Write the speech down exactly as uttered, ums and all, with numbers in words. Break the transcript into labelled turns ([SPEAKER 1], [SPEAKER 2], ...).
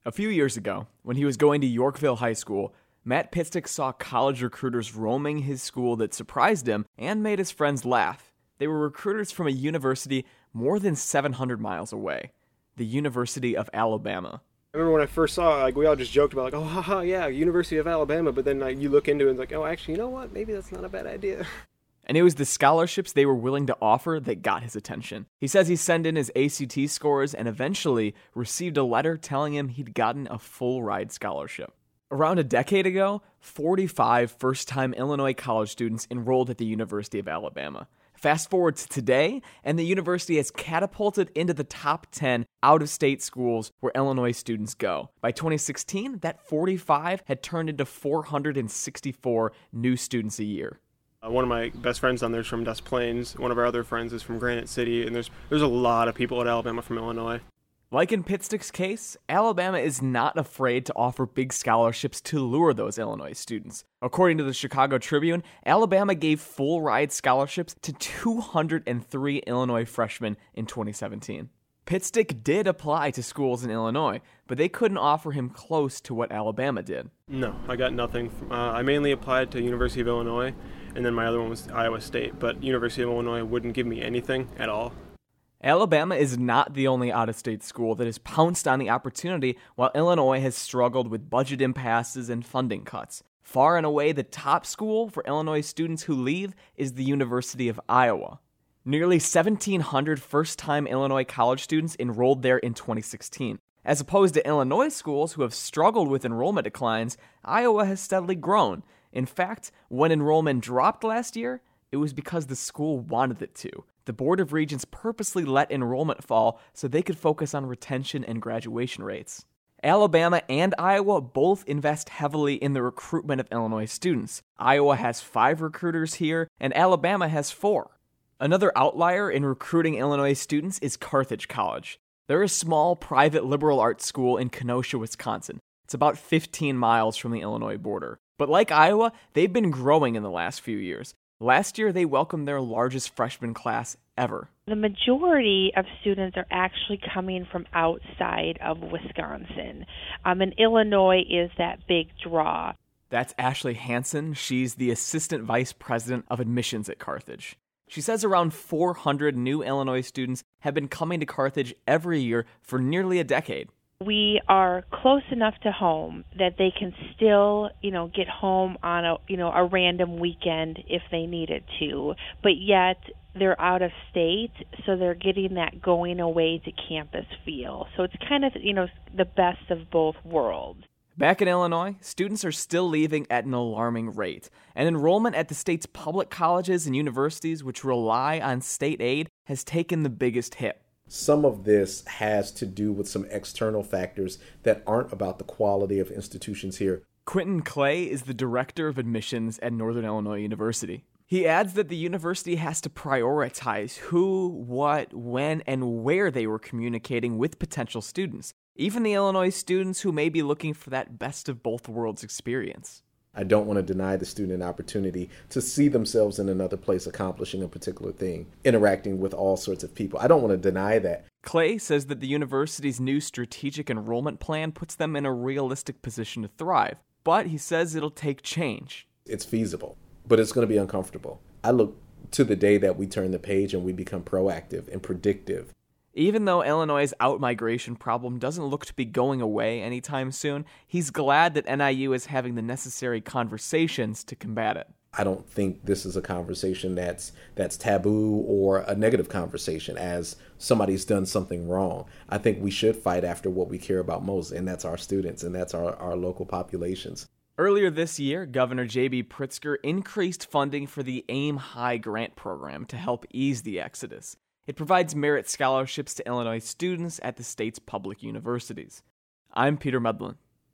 [SPEAKER 1] A few years ago, when he was going to Yorkville High School, Matt Pitstick saw college recruiters roaming his school that surprised him and made his friends laugh. They were recruiters from a university more than seven hundred miles away, the University of Alabama.
[SPEAKER 2] I remember when I first saw it, like, we all just joked about, like, oh, haha, yeah, University of Alabama, but then like, you look into it and it's like, oh, actually, you know what, maybe that's not a bad idea.
[SPEAKER 1] And it was the scholarships they were willing to offer that got his attention. He says he sent in his A C T scores and eventually received a letter telling him he'd gotten a full-ride scholarship. Around a decade ago, forty-five first-time Illinois college students enrolled at the University of Alabama. Fast forward to today, and the university has catapulted into the top ten out-of-state schools where Illinois students go. By twenty sixteen, that forty-five had turned into four hundred sixty-four new students a year.
[SPEAKER 2] Uh, one of my best friends on there is from Des Plaines. One of our other friends is from Granite City, and there's there's a lot of people at Alabama from Illinois.
[SPEAKER 1] Like in Pitstick's case, Alabama is not afraid to offer big scholarships to lure those Illinois students. According to the Chicago Tribune, Alabama gave full-ride scholarships to two hundred three Illinois freshmen in twenty seventeen. Pitstick did apply to schools in Illinois, but they couldn't offer him close to what Alabama did.
[SPEAKER 2] No, I got nothing. Uh, I mainly applied to University of Illinois, and then my other one was Iowa State, but University of Illinois wouldn't give me anything at all.
[SPEAKER 1] Alabama is not the only out-of-state school that has pounced on the opportunity, while Illinois has struggled with budget impasses and funding cuts. Far and away, the top school for Illinois students who leave is the University of Iowa. Nearly seventeen hundred first-time Illinois college students enrolled there in twenty sixteen. As opposed to Illinois schools who have struggled with enrollment declines, Iowa has steadily grown. In fact, when enrollment dropped last year, it was because the school wanted it to. The Board of Regents purposely let enrollment fall so they could focus on retention and graduation rates. Alabama and Iowa both invest heavily in the recruitment of Illinois students. Iowa has five recruiters here, and Alabama has four. Another outlier in recruiting Illinois students is Carthage College. They're a small, private liberal arts school in Kenosha, Wisconsin. It's about fifteen miles from the Illinois border. But like Iowa, they've been growing in the last few years. Last year, they welcomed their largest freshman class ever.
[SPEAKER 3] The majority of students are actually coming from outside of Wisconsin. Um, and Illinois is that big draw.
[SPEAKER 1] That's Ashley Hansen. She's the Assistant Vice President of Admissions at Carthage. She says around four hundred new Illinois students have been coming to Carthage every year for nearly a decade.
[SPEAKER 3] We are close enough to home that they can still, you know, get home on a, you know, a random weekend if they needed to, but yet they're out of state, so they're getting that going away to campus feel. So it's kind of, you know, the best of both worlds.
[SPEAKER 1] Back in Illinois, students are still leaving at an alarming rate, and enrollment at the state's public colleges and universities, which rely on state aid, has taken the biggest hit.
[SPEAKER 4] Some of this has to do with some external factors that aren't about the quality of institutions here.
[SPEAKER 1] Quentin Clay is the director of admissions at Northern Illinois University. He adds that the university has to prioritize who, what, when, and where they were communicating with potential students, even the Illinois students who may be looking for that best of both worlds experience.
[SPEAKER 4] I don't want to deny the student an opportunity to see themselves in another place accomplishing a particular thing, interacting with all sorts of people. I don't want to deny that.
[SPEAKER 1] Clay says that the university's new strategic enrollment plan puts them in a realistic position to thrive, but he says it'll take change.
[SPEAKER 4] It's feasible, but it's going to be uncomfortable. I look to the day that we turn the page and we become proactive and predictive.
[SPEAKER 1] Even though Illinois' out-migration problem doesn't look to be going away anytime soon, he's glad that N I U is having the necessary conversations to combat it.
[SPEAKER 4] I don't think this is a conversation that's that's taboo or a negative conversation as somebody's done something wrong. I think we should fight after what we care about most, and that's our students, and that's our, our local populations.
[SPEAKER 1] Earlier this year, Governor J B Pritzker increased funding for the AIM High grant program to help ease the exodus. It provides merit scholarships to Illinois students at the state's public universities. I'm Peter Medlin.